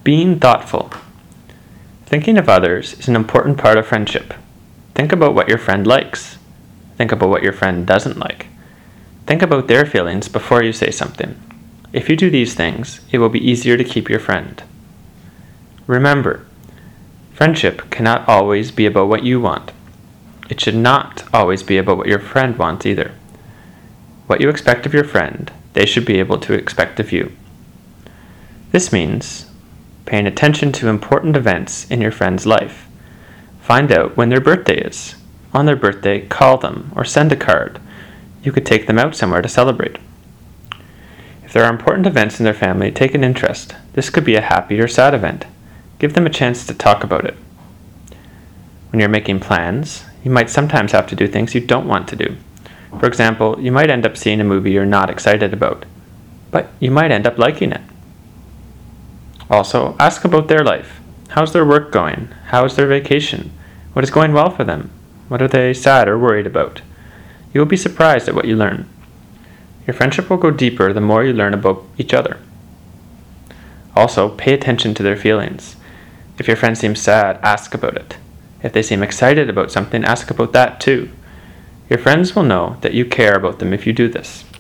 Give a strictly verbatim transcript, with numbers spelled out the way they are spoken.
Being thoughtful. Thinking of others is an important part of friendship. Think about what your friend likes. Think about what your friend doesn't like. Think about their feelings before you say something. If you do these things, it will be easier to keep your friend. Remember, friendship cannot always be about what you want. It should not always be about what your friend wants either. What you expect of your friend, they should be able to expect of you. This means paying attention to important events in your friend's life. Find out when their birthday is. On their birthday, call them or send a card. You could take them out somewhere to celebrate. If there are important events in their family, take an interest. This could be a happy or sad event. Give them a chance to talk about it. When you're making plans, you might sometimes have to do things you don't want to do. For example, you might end up seeing a movie you're not excited about, but you might end up liking it. Also, ask about their life. How's their work going? How is their vacation? What is going well for them? What are they sad or worried about? You will be surprised at what you learn. Your friendship will go deeper the more you learn about each other. Also, pay attention to their feelings. If your friend seems sad, ask about it. If they seem excited about something, ask about that too. Your friends will know that you care about them if you do this.